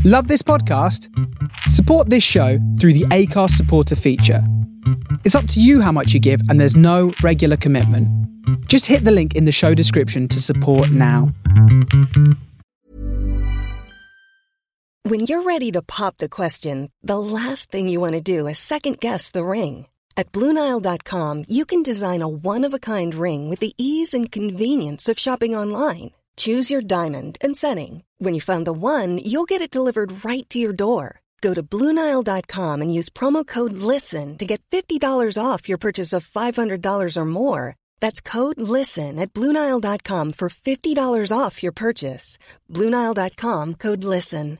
Love this podcast? Support this show through the Acast supporter feature. It's up to you how much you give, and there's no regular commitment. Just hit the link in the show description to support now. When you're ready to pop the question, the last thing you want to do is second-guess the ring. At BlueNile.com, you can design a one-of-a-kind ring with the ease and convenience of shopping online. Choose your diamond and setting. When you find the one, you'll get it delivered right to your door. Go to BlueNile.com and use promo code LISTEN to get $50 off your purchase of $500 or more. That's code LISTEN at BlueNile.com for $50 off your purchase. BlueNile.com, code LISTEN.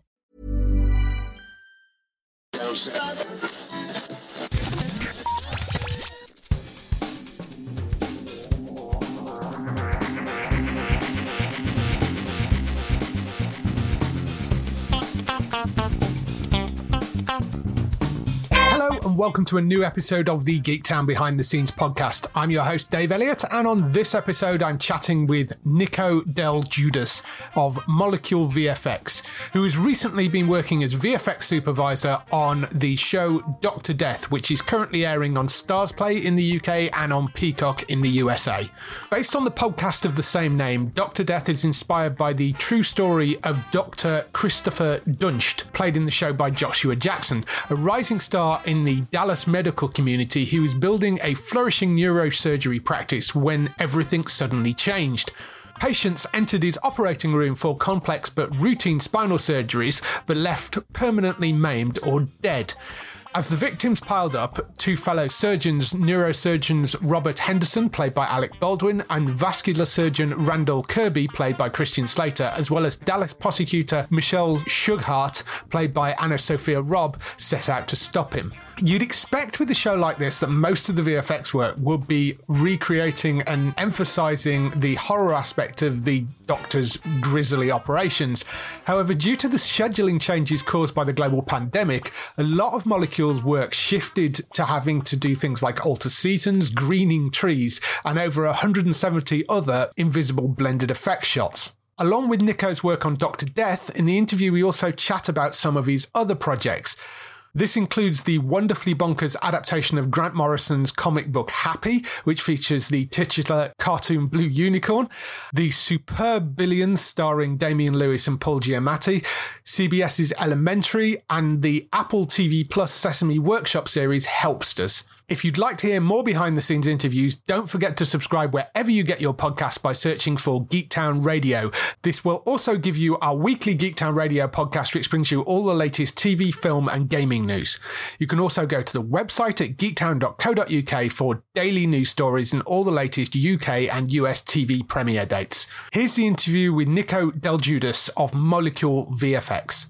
Hello and welcome to a new episode of the Geektown Behind the Scenes podcast. I'm your host Dave Elliott, and on this episode I'm chatting with Nico Del Giudice of Molecule VFX, who has recently been working as VFX supervisor on the show Dr. Death, which is currently airing on Starzplay in the UK and on Peacock in the USA. Based on the podcast of the same name, Dr. Death is inspired by the true story of Dr. Christopher Dunst, played in the show by Joshua Jackson, a rising star in the Dallas medical community who was building a flourishing neurosurgery practice when everything suddenly changed. Patients entered his operating room for complex but routine spinal surgeries, but left permanently maimed or dead. As the victims piled up, two fellow surgeons, neurosurgeons Robert Henderson, played by Alec Baldwin, and vascular surgeon Randall Kirby, played by Christian Slater, as well as Dallas prosecutor Michelle Shughart, played by Anna Sophia Robb, set out to stop him. You'd expect with a show like this that most of the VFX work would be recreating and emphasising the horror aspect of the Doctor's grisly operations. However, due to the scheduling changes caused by the global pandemic, a lot of Molecule's work shifted to having to do things like alter seasons, greening trees, and over 170 other invisible blended effects shots. Along with Nico's work on Dr. Death, in the interview we also chat about some of his other projects. This includes the wonderfully bonkers adaptation of Grant Morrison's comic book Happy, which features the titular cartoon Blue Unicorn, the superb Billions starring Damian Lewis and Paul Giamatti, CBS's Elementary, and the Apple TV Plus Sesame Workshop series Helpsters. If you'd like to hear more behind-the-scenes interviews, don't forget to subscribe wherever you get your podcasts by searching for Geektown Radio. This will also give you our weekly Geektown Radio podcast, which brings you all the latest TV, film, and gaming news. You can also go to the website at geektown.co.uk for daily news stories and all the latest UK and US TV premiere dates. Here's the interview with Nico Del Giudice of Molecule VFX.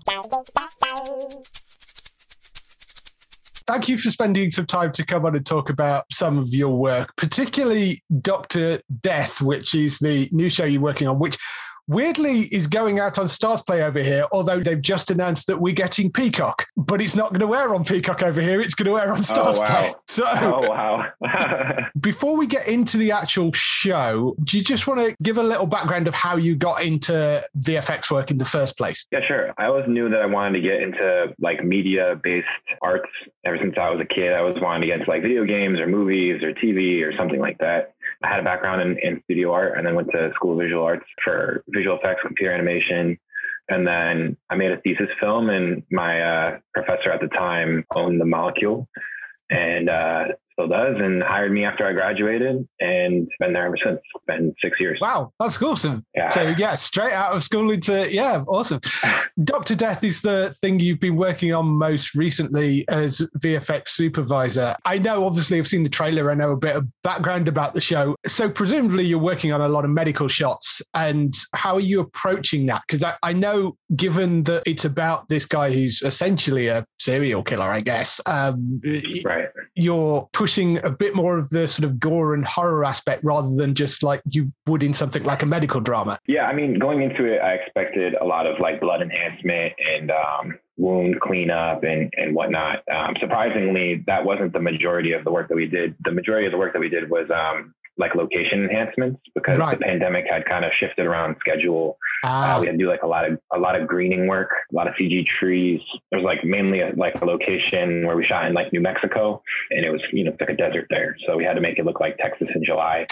Thank you for spending some time to come on and talk about some of your work, particularly Dr. Death, which is the new show you're working on, which weirdly is going out on Starzplay over here, although they've just announced that we're getting Peacock. But it's not going to air on Peacock over here. It's going to air on Starzplay. Before we get into the actual show, do you just want to give a little background of how you got into VFX work in the first place? Yeah, sure. I always knew that I wanted to get into like media-based arts. Ever since I was a kid, I was wanting to get into like video games or movies or TV or something like that. I had a background in studio art and then went to school of visual arts for visual effects, computer animation. And then I made a thesis film, and my professor at the time owned the Molecule and still does, and hired me after I graduated, and been there ever since. It's been 6 years. Wow, that's awesome. Yeah. So straight out of school into, awesome. Dr. Death is the thing you've been working on most recently as VFX supervisor. I know, obviously, I've seen the trailer. I know a bit of background about the show. So presumably you're working on a lot of medical shots. And how are you approaching that? Because I know, given that it's about this guy who's essentially a serial killer, I guess, right, you're pushing a bit more of the sort of gore and horror aspect rather than just like you would in something like a medical drama. Yeah, I mean, going into it, I expected a lot of like blood enhancement and wound cleanup and whatnot. Surprisingly, that wasn't the majority of the work that we did. The majority of the work that we did was like location enhancements because the pandemic had kind of shifted around schedule. We had to do like a lot of greening work, a lot of CG trees. There's like mainly a location where we shot in like New Mexico, and it was, it's like a desert there. So we had to make it look like Texas in July.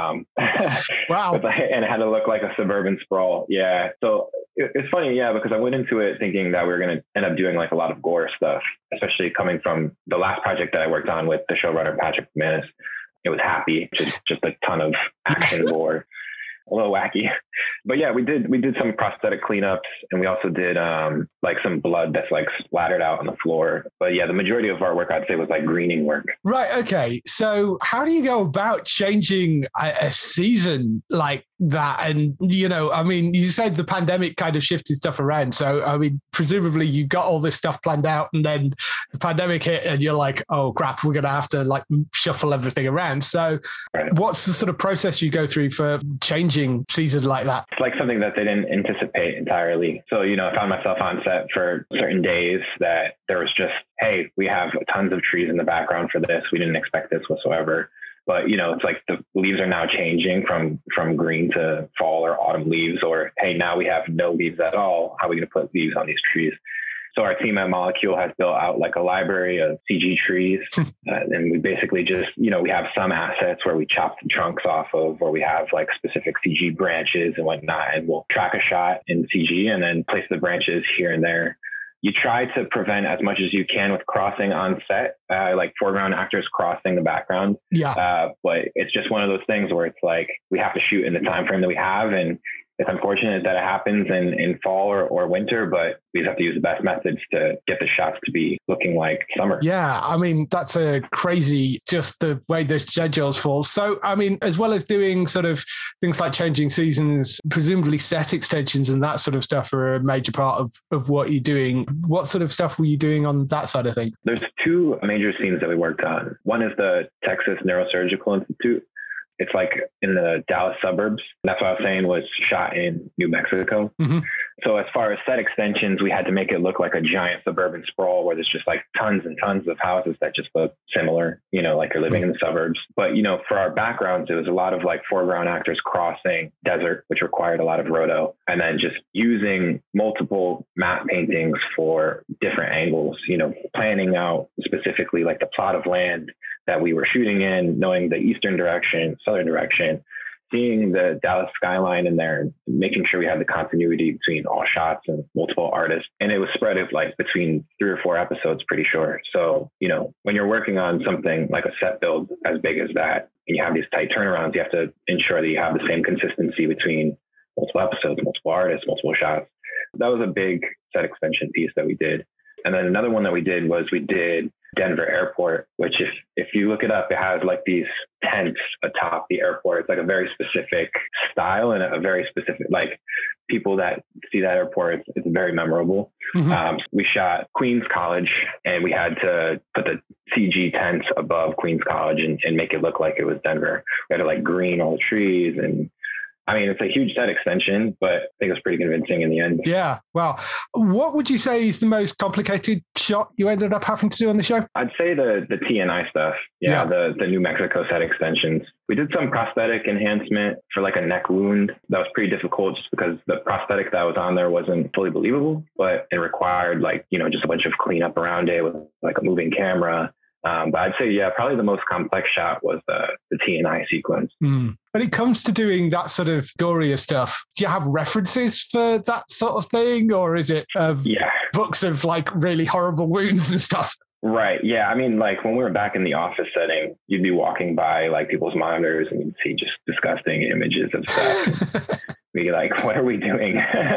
Wow. And it had to look like a suburban sprawl. Yeah. So it's funny. Yeah. Because I went into it thinking that we were going to end up doing like a lot of gore stuff, especially coming from the last project that I worked on with the showrunner, Patrick McManus. It was Happy, just a ton of action gore. A little wacky, but yeah, we did some prosthetic cleanups, and we also did like some blood that's like splattered out on the floor. But yeah, the majority of our work, I'd say, was like greening work. Right. Okay. So how do you go about changing a season like that? And, I mean, you said the pandemic kind of shifted stuff around. So, I mean, presumably you got all this stuff planned out, and then the pandemic hit and you're like, oh crap, we're going to have to like shuffle everything around. So what's the sort of process you go through for changing seasons like that? It's like something that they didn't anticipate entirely. So, I found myself on set for certain days that there was just, hey, we have tons of trees in the background for this. We didn't expect this whatsoever. But, it's like the leaves are now changing from green to fall or autumn leaves, or, hey, now we have no leaves at all. How are we going to put leaves on these trees? So our team at Molecule has built out like a library of CG trees. And we basically just, we have some assets where we chop the trunks off of, or we have like specific CG branches and whatnot. And we'll track a shot in CG and then place the branches here and there. You try to prevent as much as you can with crossing on set, like foreground actors crossing the background. Yeah. But it's just one of those things where it's like, we have to shoot in the time frame that we have. And it's unfortunate that it happens in fall or winter, but we just have to use the best methods to get the shots to be looking like summer. Yeah, I mean, that's a crazy, just the way the schedules fall. So, I mean, as well as doing sort of things like changing seasons, presumably set extensions and that sort of stuff are a major part of what you're doing. What sort of stuff were you doing on that side of things? There's two major scenes that we worked on. One is the Texas Neurosurgical Institute. It's like in the Dallas suburbs. That's what I was saying was shot in New Mexico. Mm-hmm. So as far as set extensions, we had to make it look like a giant suburban sprawl where there's just like tons and tons of houses that just look similar, like you're living in the suburbs. But, for our backgrounds, it was a lot of like foreground actors crossing desert, which required a lot of roto, and then just using multiple matte paintings for different angles, planning out specifically like the plot of land that we were shooting in, knowing the eastern direction, southern direction, seeing the Dallas skyline in there, making sure we had the continuity between all shots and multiple artists. And it was spread of like between 3 or 4 episodes, pretty sure. So, when you're working on something like a set build as big as that, and you have these tight turnarounds, you have to ensure that you have the same consistency between multiple episodes, multiple artists, multiple shots. That was a big set extension piece that we did. And then another one that we did was we did Denver Airport, which if you look it up, it has like these tents atop the airport. It's like a very specific style and a very specific, like people that see that airport, it's very memorable. Mm-hmm. We shot Queens College and we had to put the CG tents above Queens College and make it look like it was Denver. We had to like green all the trees, and I mean, it's a huge set extension, but I think it was pretty convincing in the end. Yeah. Well, what would you say is the most complicated shot you ended up having to do on the show? I'd say the TNI stuff. Yeah. The New Mexico set extensions. We did some prosthetic enhancement for like a neck wound. That was pretty difficult just because the prosthetic that was on there wasn't fully believable, but it required like, just a bunch of cleanup around it with like a moving camera. But I'd say, probably the most complex shot was the TNI sequence. Mm. When it comes to doing that sort of gorier stuff, do you have references for that sort of thing? Or is it books of like really horrible wounds and stuff? Right. Yeah. I mean, like when we were back in the office setting, you'd be walking by like people's monitors and you'd see just disgusting images of stuff. Be like, what are we doing?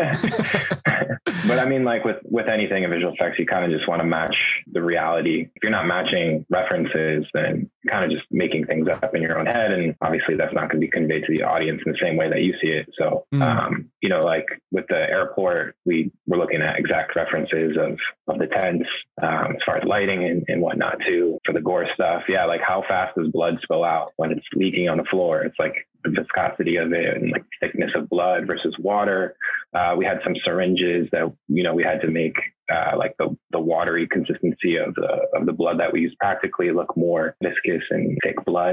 But I mean, like with anything in visual effects, you kind of just want to match the reality. If you're not matching references, then you're kind of just making things up in your own head. And obviously that's not going to be conveyed to the audience in the same way that you see it. So, like with the airport, we were looking at exact references of the tents, as far as lighting and whatnot too, for the gore stuff. Yeah. Like how fast does blood spill out when it's leaking on the floor? It's like the viscosity of it and like thickness of blood versus water. We had some syringes that, we had to make like the watery consistency of the blood that we use practically look more viscous and thick blood.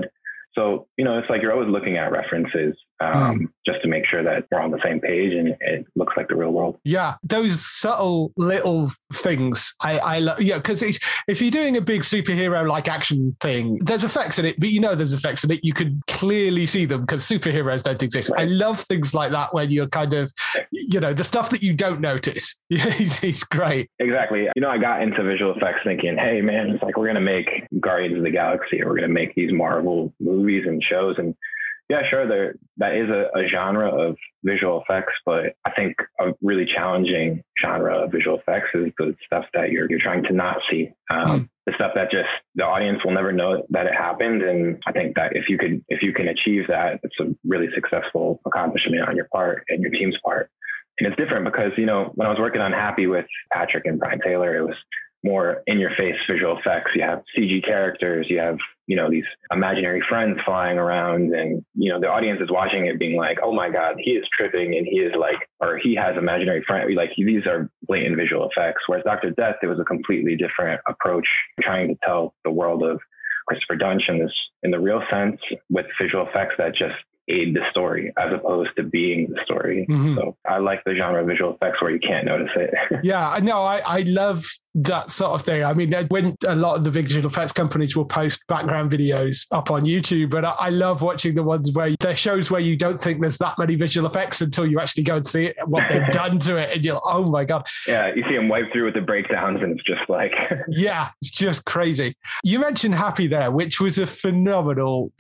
So, it's like you're always looking at references just to make sure that we're on the same page and it looks like the real world. Yeah, those subtle little things I love. Yeah, because if you're doing a big superhero like action thing, there's effects in it, but there's effects in it. You can clearly see them because superheroes don't exist. Right. I love things like that when you're kind of, the stuff that you don't notice. He's great. Exactly. I got into visual effects thinking, hey, man, it's like we're going to make Guardians of the Galaxy, or we're going to make these Marvel movies and shows. And yeah, sure, that is a genre of visual effects, but I think a really challenging genre of visual effects is the stuff that you're trying to not see. The stuff that just the audience will never know that it happened. And I think that if you can achieve that, it's a really successful accomplishment on your part and your team's part. And it's different because, when I was working on Happy with Patrick and Brian Taylor, it was more in-your-face visual effects. You have CG characters, you have, these imaginary friends flying around, and, the audience is watching it being like, oh my God, he is tripping, and he is like, or he has imaginary friends. Like, these are blatant visual effects. Whereas Dr. Death, it was a completely different approach, trying to tell the world of Christopher Dunch in the real sense, with visual effects that just aid the story as opposed to being the story. Mm-hmm. So I like the genre of visual effects where you can't notice it. Yeah, I know. I love that sort of thing. I mean, when a lot of the visual effects companies will post background videos up on YouTube, but I love watching the ones where there shows where you don't think there's that many visual effects until you actually go and see it, what they've done to it, and you're like, oh my God. Yeah, you see them wipe through with the breakdowns, and it's just like... Yeah, it's just crazy. You mentioned Happy there, which was a phenomenal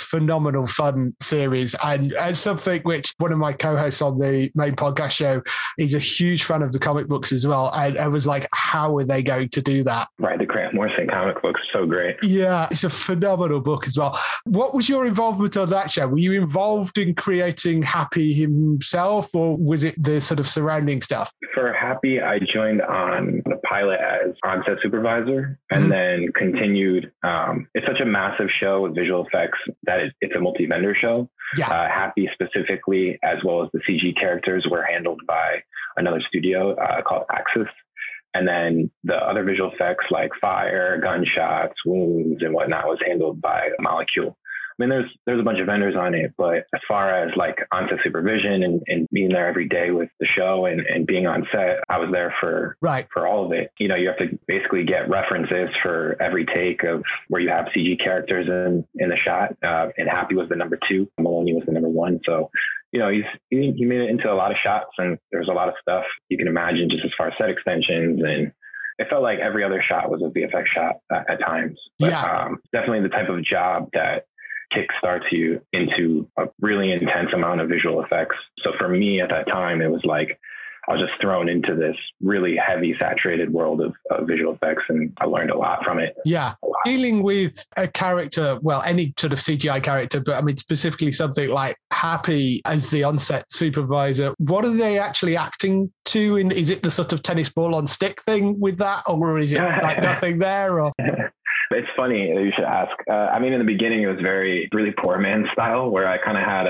fun series, and as something which one of my co-hosts on the main podcast show, he's a huge fan of the comic books as well, and I was like, how are they going to do that? Right, the Grant Morrison comic book's so great. Yeah, it's a phenomenal book as well. What was your involvement on that show? Were you involved in creating Happy himself, or was it the sort of surrounding stuff? For Happy, I joined on the pilot as on-set supervisor, and then continued. It's such a massive show with visual effects that it's a multi-vendor show. Yeah. Happy specifically, as well as the CG characters, were handled by another studio called Axis. And then the other visual effects like fire, gunshots, wounds, and whatnot was handled by Molecule. I mean, there's a bunch of vendors on it, but as far as like on-set supervision and being there every day with the show and being on set, I was there for all of it. You have to basically get references for every take of where you have CG characters in the shot. And Happy was the number 2. Maloney was the number 1. So, he made it into a lot of shots, and there's a lot of stuff you can imagine just as far as set extensions, and it felt like every other shot was a VFX shot at times. But, definitely the type of job that kickstarts you into a really intense amount of visual effects. So for me at that time, it was like I was just thrown into this really heavy, saturated world of visual effects, and I learned a lot from it. Yeah. Dealing with a character, well, any sort of CGI character, but I mean, specifically something like Happy as the on-set supervisor, what are they actually acting to? Is it the sort of tennis ball on stick thing with that, or is it like nothing there? Or... It's funny you should ask. I mean, in the beginning, it was really poor man style, where I kind of had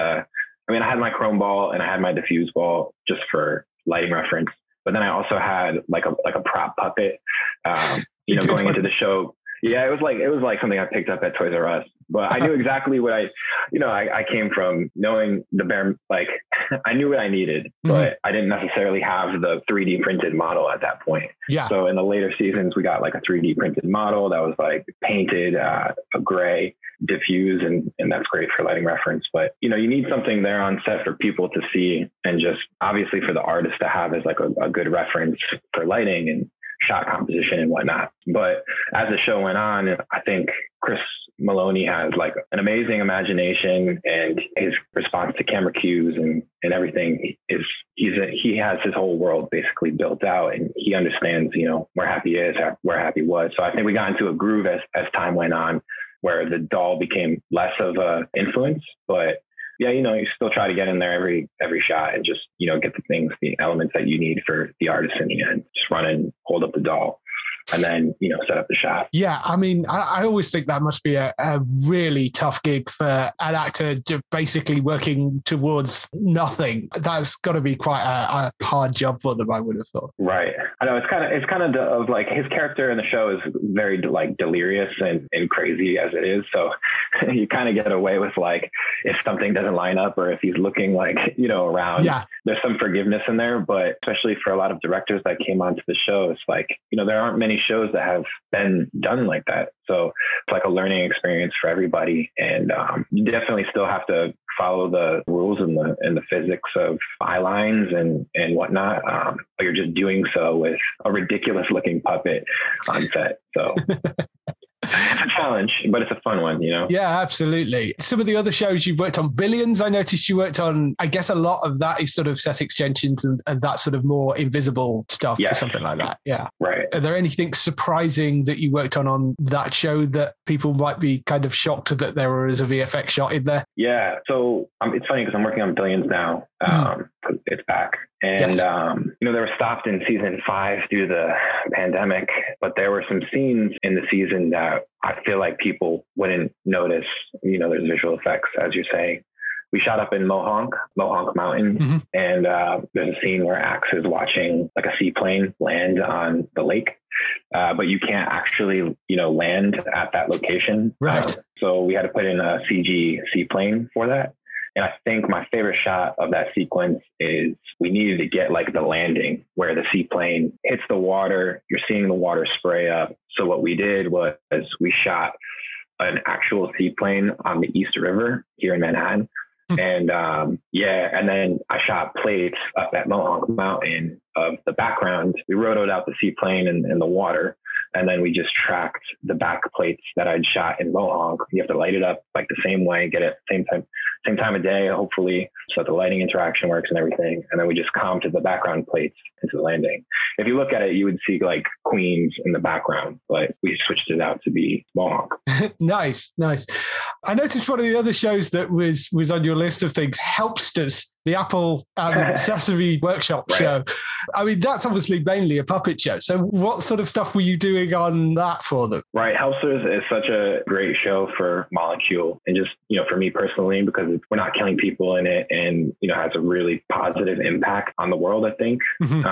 I had my chrome ball and I had my diffuse ball just for lighting reference. But then I also had like a prop puppet, going into the show. Yeah, it was like something I picked up at Toys R Us. But I knew exactly what I came from knowing I knew what I needed, but I didn't necessarily have the 3D printed model at that point. Yeah. So in the later seasons, we got like a 3D printed model that was like painted a gray, diffuse, and that's great for lighting reference. But, you need something there on set for people to see, and just obviously for the artist to have as like a good reference for lighting and shot composition and whatnot. But as the show went on, I think Chris Maloney has like an amazing imagination, and his response to camera cues and everything he has his whole world basically built out, and he understands, where Happy is, where Happy was. So I think we got into a groove as time went on, where the doll became less of a influence, but yeah, you still try to get in there every shot and just, get the elements that you need for the artist in the end. Just run and hold up the doll and then, set up the shot. Yeah. I mean, I always think that must be a really tough gig for an actor to basically working towards nothing. That's got to be quite a hard job for them, I would have thought. Right. I know it's kind of like his character in the show is very like delirious and crazy as it is. So you kind of get away with like, if something doesn't line up or if he's looking like, around, there's some forgiveness in there. But especially for a lot of directors that came onto the show, it's like, there aren't many shows that have been done like that. So it's like a learning experience for everybody. And you definitely still have to follow the rules and the physics of eye lines and whatnot. But you're just doing so with a ridiculous looking puppet on set. So it's a challenge, but it's a fun one, Yeah, absolutely. Some of the other shows you've worked on, Billions, I noticed you worked on, I guess a lot of that is sort of set extensions and that sort of more invisible stuff or something like that. Yeah. Right. Are there anything surprising that you worked on that show that people might be kind of shocked that there was a VFX shot in there? Yeah. So it's funny because I'm working on Billions now. It's back. And, they were stopped in season 5 due to the pandemic, but there were some scenes in the season that I feel like people wouldn't notice. There's visual effects, as you're saying. We shot up in Mohonk Mountain, and there's a scene where Axe is watching like a seaplane land on the lake, but you can't actually, land at that location. Right. So we had to put in a CG seaplane for that. And I think my favorite shot of that sequence is we needed to get like the landing where the seaplane hits the water. You're seeing the water spray up. So what we did was we shot an actual seaplane on the East River here in Manhattan. And and then I shot plates up at Mohonk Mountain of the background. We rotoed out the seaplane in the water. And then we just tracked the back plates that I'd shot in Mohonk. You have to light it up like the same way, get it same time of day, hopefully, so that the lighting interaction works and everything. And then we just comped the background plates into the landing. If you look at it, you would see like Queens in the background, but we switched it out to be Mohonk. Nice. I noticed one of the other shows that was on your list of things, Helpsters, the Apple and Sesame Workshop show. I mean, that's obviously mainly a puppet show. So what sort of stuff were you doing on that for them? Right. Helpsters is such a great show for Molecule and just, for me personally, because we're not killing people in it and, has a really positive impact on the world, I think.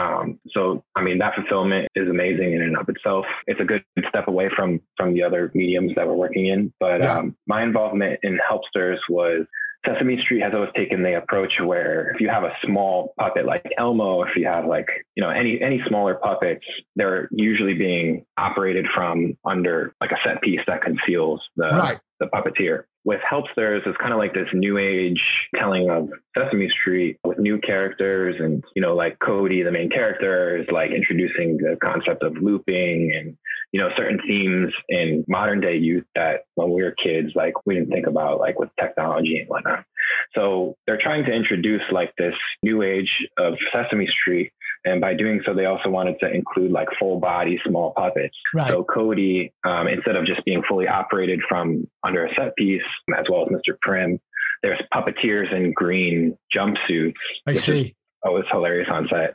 So, I mean, that fulfillment is amazing in and of itself. It's a good step away from the other mediums that we're working in. But my involvement in Helpsters was Sesame Street has always taken the approach where if you have a small puppet like Elmo, if you have like, any smaller puppets, they're usually being operated from under like a set piece that conceals the puppeteer. With Helpsters, it's kind of like this new age telling of Sesame Street with new characters and, like Cody, the main character, is like introducing the concept of looping and, certain themes in modern day youth that when we were kids, like we didn't think about like with technology and whatnot. So they're trying to introduce like this new age of Sesame Street. And by doing so, they also wanted to include like full body small puppets. Right. So Cody, instead of just being fully operated from under a set piece, as well as Mr. Prim, there's puppeteers in green jumpsuits. I see. It's hilarious on set.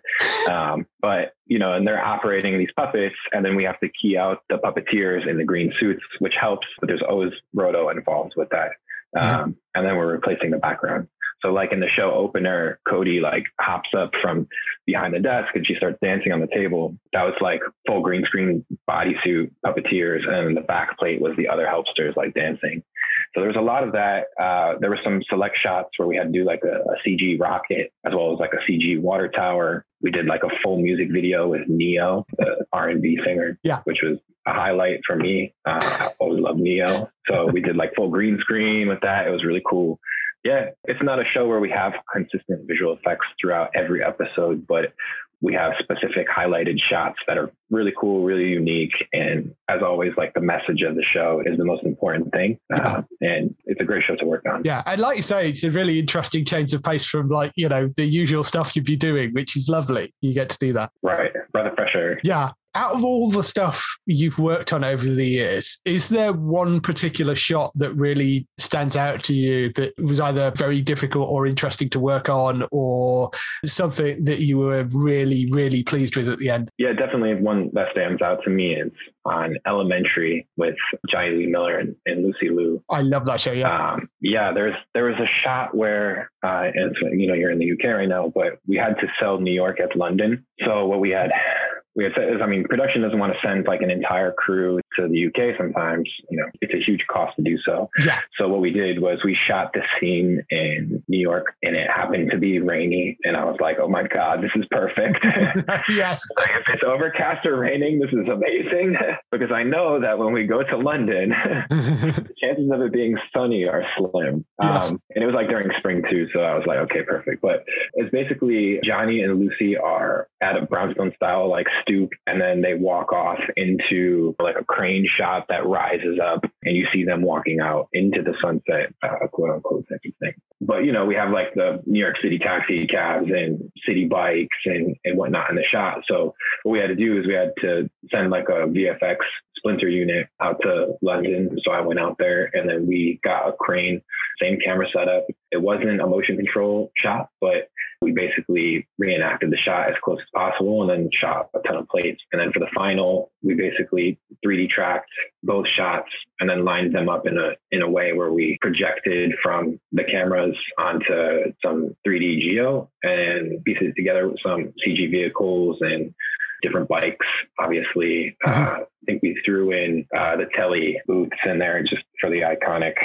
But, and they're operating these puppets, and then we have to key out the puppeteers in the green suits, which helps, but there's always roto involved with that. And then we're replacing the background. So like in the show opener, Cody like hops up from behind the desk and she starts dancing on the table. That was like full green screen bodysuit puppeteers, and the back plate was the other Helpsters like dancing. So there was a lot of that. There were some select shots where we had to do like a CG rocket as well as like a CG water tower. We did like a full music video with Neo, the R&B singer, which was a highlight for me. I always loved Neo. So we did like full green screen with that. It was really cool. Yeah, it's not a show where we have consistent visual effects throughout every episode, but we have specific highlighted shots that are really cool, really unique. And as always, like the message of the show is the most important thing. And it's a great show to work on. Yeah. And like you say, it's a really interesting change of pace from like, the usual stuff you'd be doing, which is lovely. You get to do that. Right. Breath of fresh air. Yeah. Out of all the stuff you've worked on over the years, is there one particular shot that really stands out to you that was either very difficult or interesting to work on, or something that you were really, really pleased with at the end? Yeah, definitely one that stands out to me is on Elementary with Johnny Lee Miller and Lucy Liu. I love that show, yeah. There was a shot where, and so, you're in the UK right now, but we had to sell New York as London. So what we had said is, production doesn't want to send like an entire crew to the UK sometimes, it's a huge cost to do so. Yeah. So what we did was we shot the scene in New York, and it happened to be rainy. And I was like, oh my God, this is perfect. Yes. If it's overcast or raining, this is amazing. Because I know that when we go to London, the chances of it being sunny are slim. Yes. And it was like during spring too. So I was like, okay, perfect. But it's basically Johnny and Lucy are at a brownstone style, like stoop, and then they walk off into like a crane shot that rises up, and you see them walking out into the sunset, quote unquote, type of thing. But, we have like the New York City taxi cabs and city bikes and whatnot in the shot. So what we had to do is we had to send like a VFX splinter unit out to London. So I went out there, and then we got a crane, same camera setup. It wasn't a motion control shot, but we basically reenacted the shot as close as possible, and then shot a ton of plates. And then for the final, we basically 3D tracked both shots and then lined them up in a way where we projected from the cameras onto some 3D geo and pieced it together with some CG vehicles and different bikes. Obviously, I think we threw in the telly booths in there just for the iconic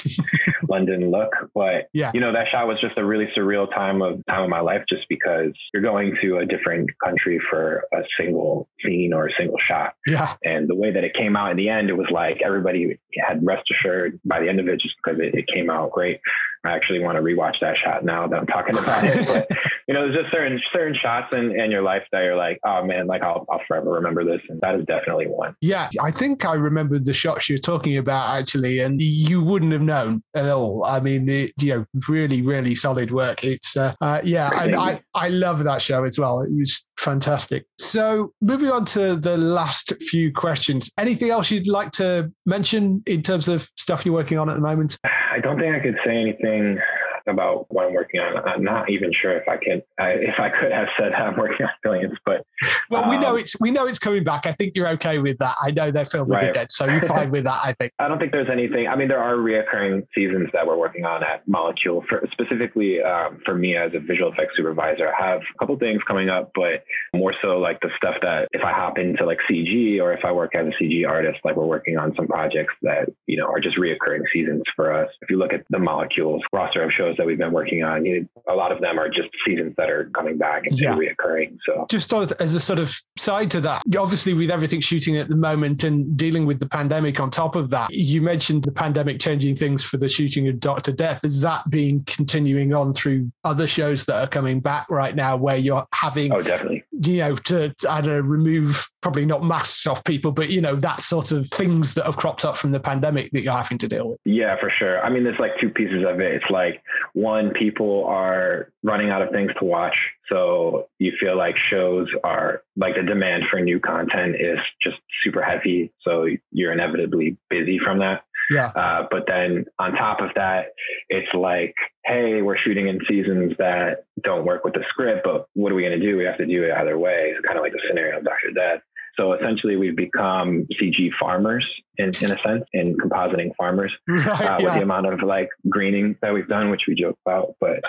London look. But that shot was just a really surreal time of my life, just because you're going to a different country for a single scene or a single shot. Yeah. And the way that it came out in the end, it was like everybody had rest assured by the end of it, just because it came out great. I actually want to rewatch that shot now that I'm talking about it. But there's just certain shots in your life that you're like, oh man, like I'll forever remember this, and that is definitely one. Yeah, I think I remembered the shots you're talking about actually, and you wouldn't have known at all. I mean, really, really solid work. It's and I love that show as well. It was fantastic. So moving on to the last few questions. Anything else you'd like to mention in terms of stuff you're working on at the moment? I don't think I could say anything about what I'm working on. I'm not even sure if I could have said I'm working on Billions, but we know it's coming back. I think you're okay with that. I know they're filming the dead, so you're fine with that. I think. I don't think there's anything. I mean, there are reoccurring seasons that we're working on at Molecule. Specifically for me as a visual effects supervisor, I have a couple things coming up, but more so like the stuff that if I hop into like CG or if I work as a CG artist, like we're working on some projects that are just reoccurring seasons for us. If you look at the Molecules roster of shows that we've been working on, a lot of them are just seasons that are coming back and reoccurring. So just as a sort of side to that, obviously with everything shooting at the moment and dealing with the pandemic on top of that, you mentioned the pandemic changing things for the shooting of Dr. Death. Has that been continuing on through other shows that are coming back right now where you're having, definitely, to, I don't know, remove probably not masks off people, but that sort of things that have cropped up from the pandemic that you're having to deal with? Yeah, for sure. I mean, there's like two pieces of it. It's like, one, people are running out of things to watch. So you feel like shows are like the demand for new content is just super heavy. So you're inevitably busy from that. Yeah. But then on top of that, it's like, hey, we're shooting in seasons that don't work with the script, but what are we going to do? We have to do it either way. It's kind of like the scenario of Dr. Death. So essentially, we've become CG farmers in a sense, in compositing farmers, with the amount of like greening that we've done, which we joke about. But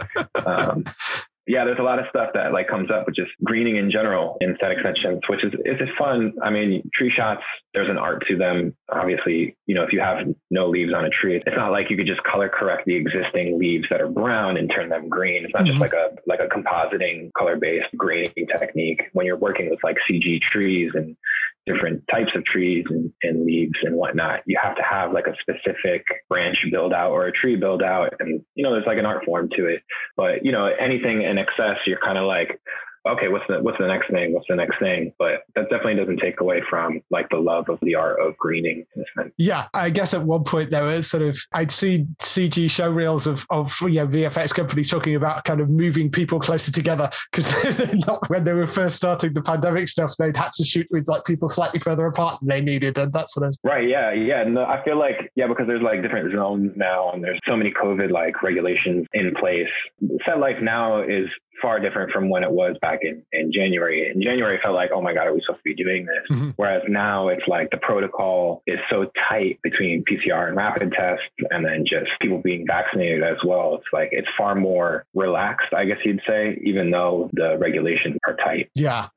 there's a lot of stuff that like comes up with just greening in general in set extensions, which is fun. I mean, tree shots, there's an art to them. Obviously, if you have no leaves on a tree, it's not like you could just color correct the existing leaves that are brown and turn them green. It's not just like a compositing color-based greening technique. When you're working with like CG trees and different types of trees and leaves and whatnot, you have to have like a specific branch build out or a tree build out. And, there's like an art form to it, but anything in excess, you're kind of like, okay, what's the next thing? What's the next thing? But that definitely doesn't take away from like the love of the art of greening in a sense. Yeah, I guess at one point there was sort of, I'd see CG show reels of VFX companies talking about kind of moving people closer together, because not when they were first starting the pandemic stuff, they'd had to shoot with like people slightly further apart than they needed, and that sort of. Right. Yeah. No, I feel like because there's like different zones now, and there's so many COVID like regulations in place. Set life now is far different from when it was back in January. In January, it felt like, oh my God, are we supposed to be doing this? Mm-hmm. Whereas now it's like the protocol is so tight between PCR and rapid tests, and then just people being vaccinated as well. It's like, it's far more relaxed, I guess you'd say, even though the regulations are tight. Yeah.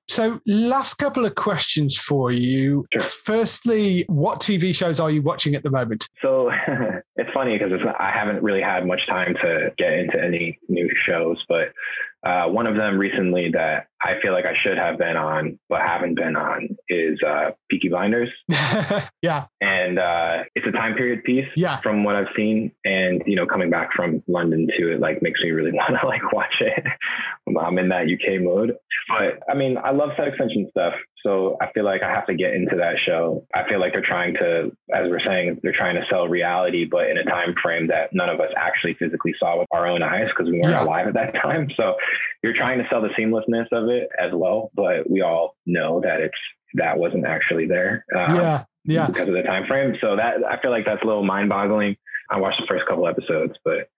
So last couple of questions for you. Sure. Firstly, what TV shows are you watching at the moment? So it's funny because I haven't really had much time to get into any new shows, but one of them recently that I feel like I should have been on, but haven't been on is Peaky Blinders. Yeah. And it's a time period piece from what I've seen. And, coming back from London to it, like, makes me really want to like watch it. I'm in that UK mode. But I mean, I love set extension stuff. So I feel like I have to get into that show. I feel like they're trying to, as we're saying, they're trying to sell reality, but in a time frame that none of us actually physically saw with our own eyes because we weren't alive at that time. So you're trying to sell the seamlessness of it as well, but we all know that that wasn't actually there. Because of the time frame. So that, I feel like that's a little mind boggling. I watched the first couple episodes, but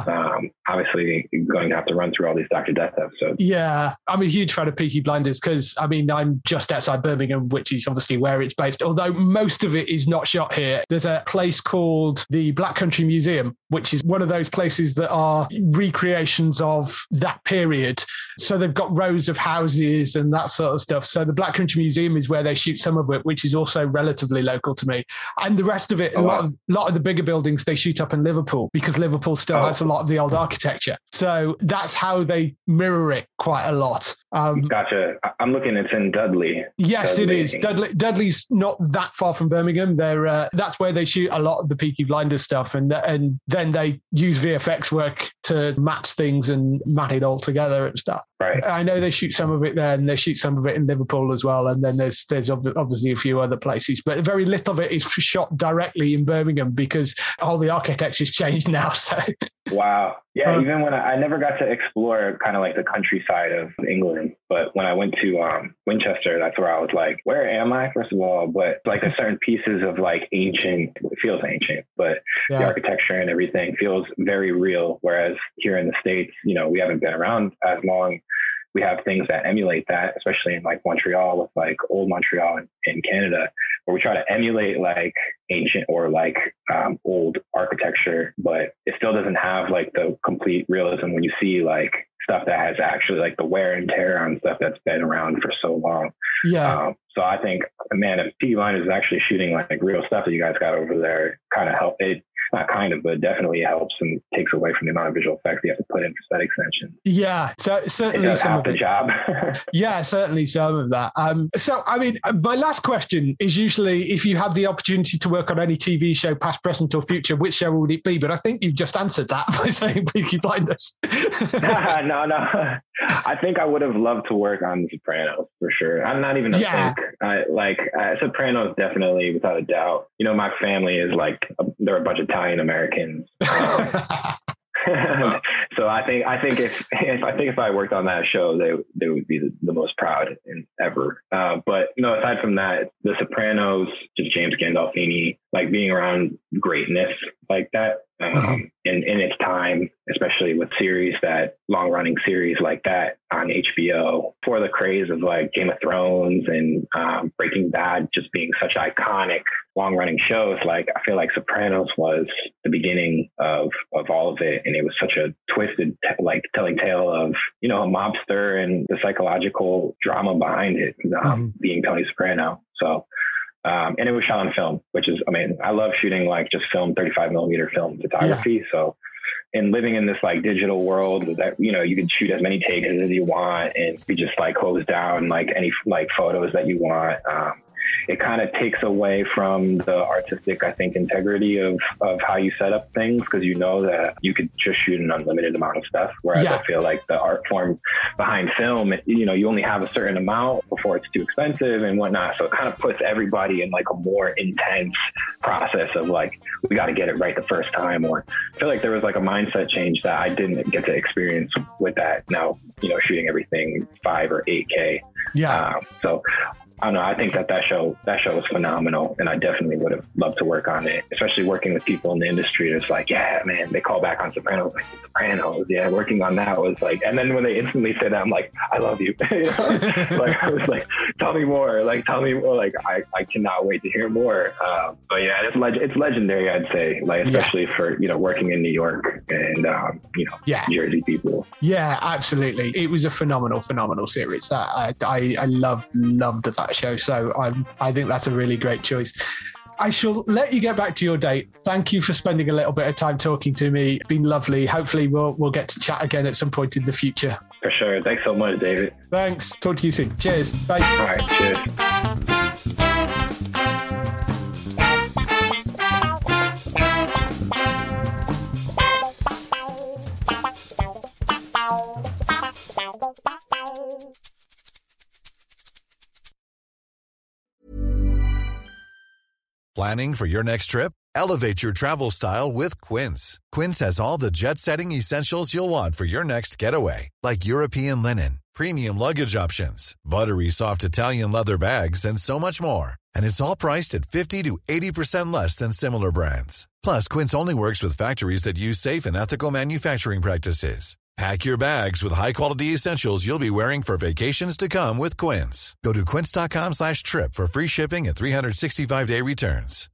obviously going to have to run through all these Dr. Death episodes. Yeah, I'm a huge fan of Peaky Blinders because, I mean, I'm just outside Birmingham, which is obviously where it's based, although most of it is not shot here. There's a place called the Black Country Museum, which is one of those places that are recreations of that period. So they've got rows of houses and that sort of stuff. So the Black Country Museum is where they shoot some of it, which is also relatively local to me. And the rest of it, a lot of the bigger buildings, they shoot up in Liverpool because Liverpool still has a lot of the old architecture. So that's how they mirror it quite a lot. Gotcha. I'm looking, it's in Dudley. Yes, Dudley. It is. Dudley's not that far from Birmingham. That's where they shoot a lot of the Peaky Blinders stuff. And then they use VFX work to match things and mat it all together and stuff. Right. I know they shoot some of it there and they shoot some of it in Liverpool as well. And then there's obviously a few other places, but very little of it is shot directly in Birmingham because all the architecture's changed now. So. Wow. Yeah. Even when I never got to explore kind of like the countryside of England, but when I went to Winchester, that's where I was like, where am I? First of all, but like there's certain pieces of like ancient, it feels ancient, but the architecture and everything feels very real. Whereas here in the States, we haven't been around as long. We have things that emulate that, especially in like Montreal with like old Montreal in Canada, where we try to emulate like ancient or like old architecture, but it still doesn't have like the complete realism when you see like stuff that has actually like the wear and tear on stuff that's been around for so long. Yeah. So I think, man, if Peaky Blinders is actually shooting like real stuff that you guys got over there, kind of help it. Not kind of, but definitely helps and takes away from the amount of visual effects you have to put in for set extension. Yeah, so certainly it does some half of the it. job. Yeah, certainly some of that. So, I mean, my last question is usually if you had the opportunity to work on any TV show, past, present, or future, which show would it be? But I think you've just answered that by saying Peaky Blinders. No. I think I would have loved to work on The Sopranos for sure. I'm not even a think. Sopranos definitely, without a doubt. My family is like they're a bunch of Italian Americans. So I think if I worked on that show, they would be the most proud ever. But aside from that, The Sopranos, just James Gandolfini, like being around greatness like that in its time, especially with long running series like that on HBO, for the craze of like Game of Thrones and Breaking Bad just being such iconic long running shows. Like I feel like Sopranos was the beginning of all of it, and it was such a twisted telling tale of a mobster and the psychological drama behind it, being Tony Soprano. So and it was shot on film, which is, I love shooting like just film, 35 millimeter film photography. Yeah. So, and living in this like digital world that, you can shoot as many takes as you want and you just like close down like any like photos that you want. It kind of takes away from the artistic, I think, integrity of how you set up things, because that you could just shoot an unlimited amount of stuff. Whereas I feel like the art form behind film, you only have a certain amount before it's too expensive and whatnot. So it kind of puts everybody in like a more intense process of like, we got to get it right the first time. Or I feel like there was like a mindset change that I didn't get to experience with that. Now, shooting everything 5 or 8K. Yeah. So I don't know. I think that show was phenomenal, and I definitely would have loved to work on it, especially working with people in the industry. It's like, yeah, man, they call back on Sopranos, like Sopranos. Yeah, working on that was like, and then when they instantly say that, I'm like, I love you. You know? Like, I was like, tell me more. Like, Like, I cannot wait to hear more. But yeah, it's legendary, I'd say. Like, especially for, you know, working in New York and you know, Jersey people. Yeah, absolutely. It was a phenomenal series. That I loved that show. So I think that's a really great choice. I shall let you get back to your date. Thank you for spending a little bit of time talking to me. It's been lovely. Hopefully we'll get to chat again at some point in the future. For sure. Thanks so much, David. Thanks. Talk to you soon. Cheers. Bye. All right. Cheers. Planning for your next trip? Elevate your travel style with Quince. Quince has all the jet-setting essentials you'll want for your next getaway, like European linen, premium luggage options, buttery soft Italian leather bags, and so much more. And it's all priced at 50 to 80% less than similar brands. Plus, Quince only works with factories that use safe and ethical manufacturing practices. Pack your bags with high-quality essentials you'll be wearing for vacations to come with Quince. Go to quince.com/trip for free shipping and 365-day returns.